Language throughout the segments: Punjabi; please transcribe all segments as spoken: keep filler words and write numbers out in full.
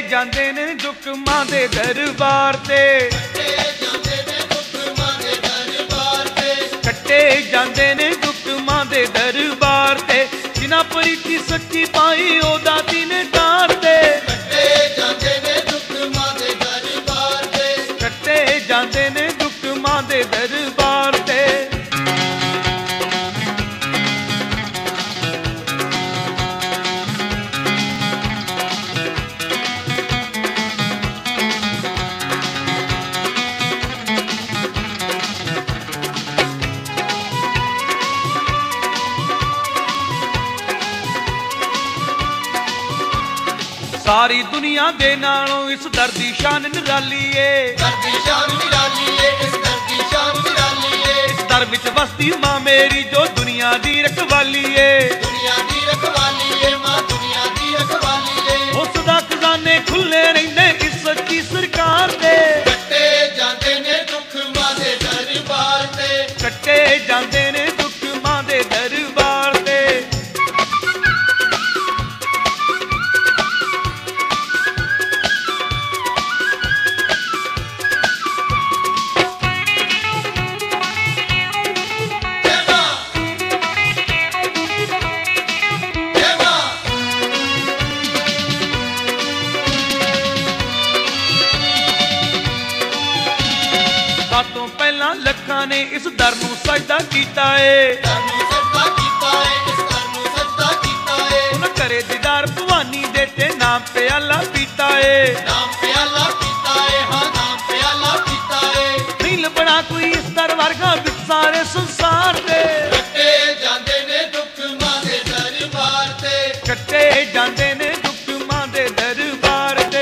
ਜਾਂਦੇ ਨੇ ਦੁੱਖ ਮਾਂ ਦੇ ਦਰਬਾਰ ਤੇ, ਕੱਟੇ ਜਾਂਦੇ ਨੇ ਦੁੱਖ ਮਾਂ ਦੇ ਦਰਬਾਰ ਤੇ, ਜਿਨ੍ਹਾਂ ਪ੍ਰੀਤੀ ਸੱਚੀ ਪਾਈ ਉਹ ਦਾਤੀ ਨੇ ਤਾਰਦੇ। ਕੱਟੇ ਜਾਂਦੇ ਨੇ ਦੁੱਖ ਮਾਂ ਦੇ ਦਰਬਾਰ ਤੇ, ਕੱਟੇ ਜਾਂਦੇ ਨੇ ਦੁੱਖ ਮਾਂ ਦੇ ਦਰਬਾਰ ਤੇ। ਸਾਰੀ ਦੁਨੀਆ ਦੇ ਨਾਲੋਂ ਇਸ ਦਰ ਦੀ ਸ਼ਾਨ ਨਿਰਾਲੀ ਏ, ਦਰ ਦੀ ਸ਼ਾਨ ਨਿਰਾਲੀ ਏ, ਇਸ ਦਰ ਦੀ ਸ਼ਾਨ ਨਿਰਾਲੀ ਏ। ਇਸ ਦਰ ਵਿੱਚ ਵਸਦੀ ਮਾਂ ਮੇਰੀ ਜੋ ਦੁਨੀਆ ਦੀ ਰਖਵਾਲੀ ਏ, ਦੁਨੀਆ ਦੀ ਰਖਵਾਲੀ ਏ, ਮਾਂ ਦੁਨੀਆ ਦੀ ਰਖਵਾਲੀ ਏ। ਉਸ ਦਾ ਖਜ਼ਾਨੇ ਖੁੱਲੇ ਰਹਿੰਦੇ ਇਸ ਸੱਚੀ ਸਰਕਾਰ ਦੇ। ਕੱਟੇ ਜਾਂਦੇ ਨੇ ਦੁੱਖ ਮਾਂ ਦੇ ਦਰਬਾਰ ਤੇ, ਕੱਟੇ ਜਾਂਦੇ ਨੇ ਦੁੱਖ ਮਾਂ ਦੇ ਦਰਬਾਰ ਤੇ। ਤੋਂ ਪਹਿਲਾਂ ਲੱਖਾਂ ਨੇ ਇਸ ਦਰ ਨੂੰ ਸਜਦਾ ਕੀਤਾ ਏ, ਦਰ ਨੂੰ ਸਜਦਾ ਕੀਤਾ ਏ, ਇਸ ਦਰ ਨੂੰ ਸਜਦਾ ਕੀਤਾ ਏ। ਉਹਨਾਂ ਕਰੇ ਦੀਦਾਰ ਭਵਾਨੀ ਦੇ ਤੇ ਨਾਮ ਪਿਆਲਾ ਪੀਤਾ ਏ, ਨਾਮ ਪਿਆਲਾ ਪੀਤਾ ਏ, ਹਾਂ ਨਾਮ ਪਿਆਲਾ ਪੀਤਾ ਏ। ਨਹੀਂ ਲੱਭਣਾ ਕੋਈ ਇਸ ਦਰ ਵਰਗਾ ਵਿੱਚ ਸਾਰੇ ਸੰਸਾਰ ਦੇ। ਕੱਟੇ ਜਾਂਦੇ ਨੇ ਦੁੱਖ ਮਾਂ ਦੇ ਦਰਬਾਰ ਤੇ, ਕੱਟੇ ਜਾਂਦੇ ਨੇ ਦੁੱਖ ਮਾਂ ਦੇ ਦਰਬਾਰ ਤੇ।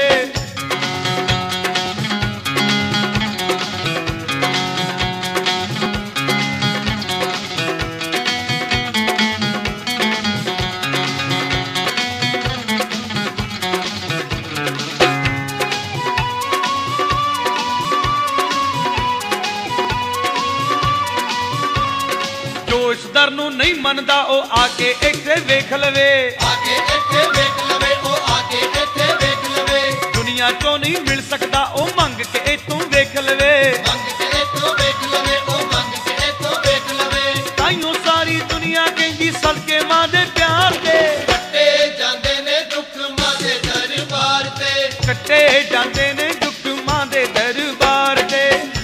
ਇਸ ਦਰ ਨੂੰ ਨਹੀਂ ਮੰਨਦਾ ਉਹ ਆ ਕੇ ਇੱਥੇ ਵੇਖ ਲਵੇ, ਆ ਕੇ ਇੱਥੇ ਵੇਖ ਲਵੇ, ਉਹ ਆ ਕੇ ਇੱਥੇ ਵੇਖ ਲਵੇ। ਦੁਨੀਆ ਚੋਂ ਨਹੀਂ ਮਿਲ ਸਕਦਾ ਉਹ ਮੰਗ ਕੇ ਇੱਥੋਂ ਵੇਖ ਲਵੇ, ਮੰਗ ਕੇ ਇੱਥੋਂ ਵੇਖ ਲਵੇ, ਉਹ ਮੰਗ ਕੇ ਇੱਥੋਂ ਵੇਖ ਲਵੇ। ਤਾਈਓ ਸਾਰੀ ਦੁਨੀਆ ਕਹਿੰਦੀ ਸਦਕੇ ਮਾਂ ਦੇ ਪਿਆਰ ਦੇ। ਕੱਟੇ ਜਾਂਦੇ ਨੇ ਦੁੱਖ ਮਾਂ ਦੇ ਦਰਬਾਰ ਤੇ, ਕੱਟੇ ਜਾਂਦੇ ਨੇ ਦੁੱਖ ਮਾਂ ਦੇ ਦਰਬਾਰ ਤੇ।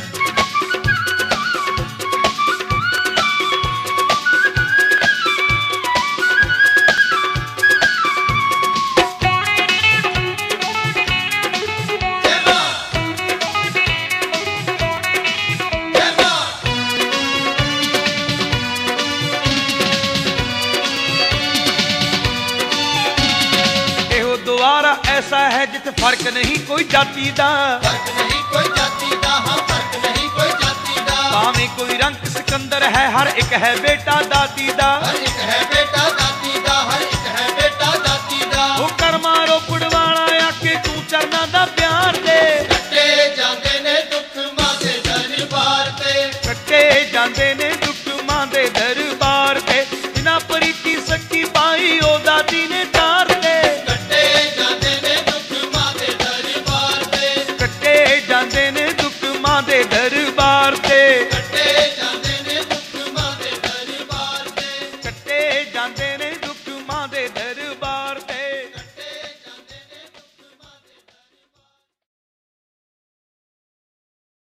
ऐसा है जिथे फर्क नहीं कोई जाति दा, फर्क नहीं कोई जाति दा, हाँ फर्क नहीं कोई जाति दा। भाਵੇਂ कोई रंग सिकंदर है हर एक है बेटा दाती दा, हर एक है बेटा दाती दा, हर एक है बेटा दाती दा। वो कर्मा रोपड़ वाला आके तू चरना दा प्यार दे। कट्टे जांदे ने दुख मां दे दरबार ते, कट्टे जांदे